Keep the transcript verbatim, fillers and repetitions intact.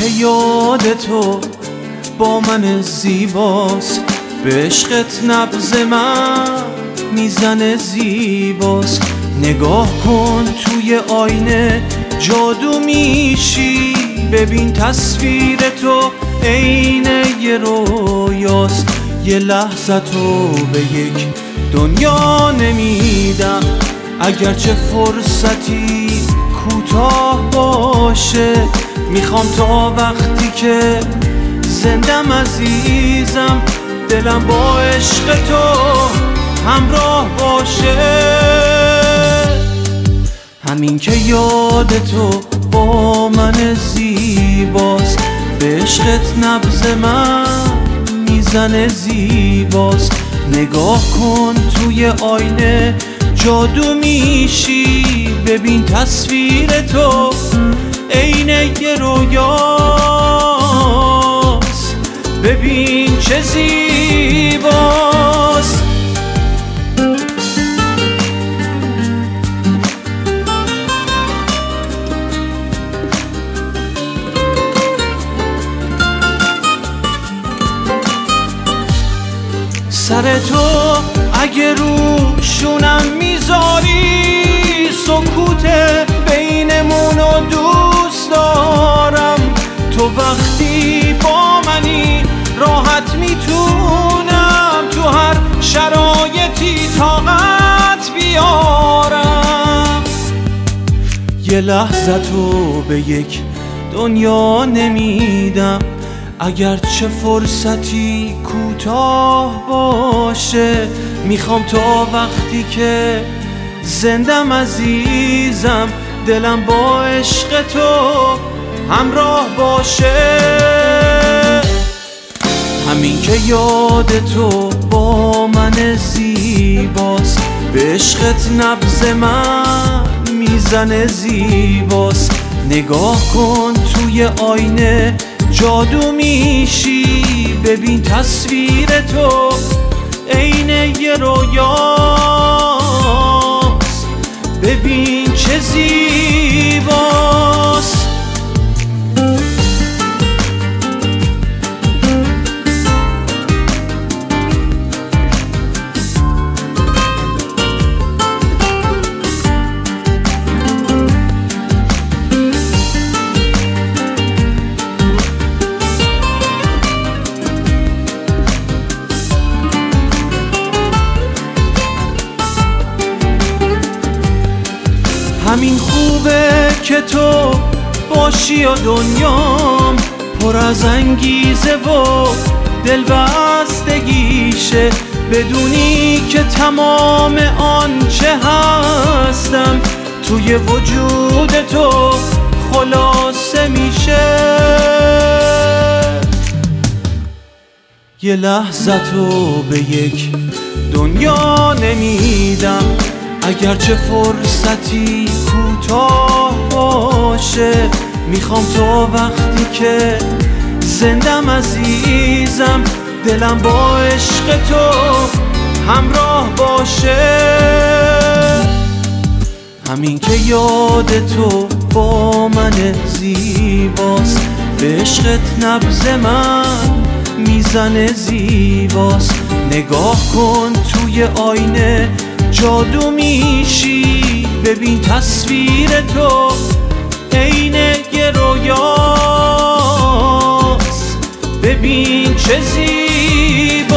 که یاد تو با من زیباست، به عشقت نبض من میزنه زیباست. نگاه کن توی آینه جادو میشی، ببین تصویر تو عین یه رویاست. یه لحظه تو به یک دنیا نمیدم، اگرچه فرصتی کوتاه باشه. میخوام تا وقتی که زندم عزیزم، دلم با عشق تو همراه باشه. همین که یاد تو با من زیباست، به عشقت نبض من میزنه زیباست. نگاه کن توی آینه جادو میشی، ببین تصویر تو عین یه رویاست. ببین چه زیباست. سر تو اگه روشونم میذاری، سکوت بینمونو دوست دارم. تو وقتی با منی راحت میتونم تو هر شرایطی طاقت بیارم. یه لحظه تو به یک دنیا نمیدم، اگرچه فرصتی کوتاه باشه. میخوام تا وقتی که زندم عزیزم، دلم با عشق تو همراه باشه. همین که یاد تو با من زیباست، به عشقت نبض من میزنه زیباست. نگاه کن توی آینه جادو میشی، ببین تصویر تو عین یه رویاست. ببین چه زیباست. همین خوبه که تو باشی و دنیام پر از انگیزه و دلبستگیشه. بدونی که تمام آنچه هستم توی وجود تو خلاصه میشه. یه لحظه تو به یک دنیا نمیدم، اگرچه فرصتی کوتاه باشه. میخوام تا وقتی که زندم عزیزم، دلم با عشق تو همراه باشه. همین که یاد تو با من زیباست، به عشقت نبض من میزنه زیباست. نگاه کن توی آینه جادو میشی، ببین تصویر تو عین یه رویاست. ببین چه زیباست.